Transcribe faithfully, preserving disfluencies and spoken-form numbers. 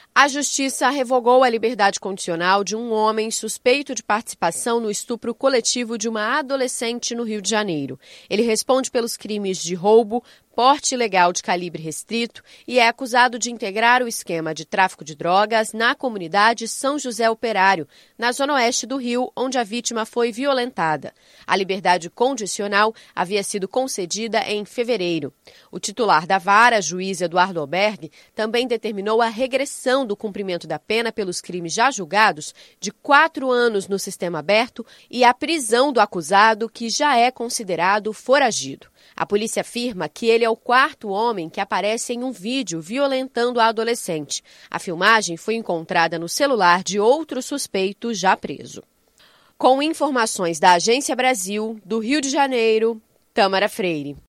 A Justiça revogou a liberdade condicional de um homem suspeito de participação no estupro coletivo de uma adolescente no Rio de Janeiro. Ele responde pelos crimes de roubo, porte ilegal de calibre restrito e é acusado de integrar o esquema de tráfico de drogas na comunidade São José Operário, na zona oeste do Rio, onde a vítima foi violentada. A liberdade condicional havia sido concedida em fevereiro. O titular da vara, juiz Eduardo Albergue, também determinou a regressão do cumprimento da pena pelos crimes já julgados de quatro anos no sistema aberto e a prisão do acusado, que já é considerado foragido. A polícia afirma que ele é o quarto homem que aparece em um vídeo violentando a adolescente. A filmagem foi encontrada no celular de outro suspeito já preso. Com informações da Agência Brasil, do Rio de Janeiro, Tâmara Freire.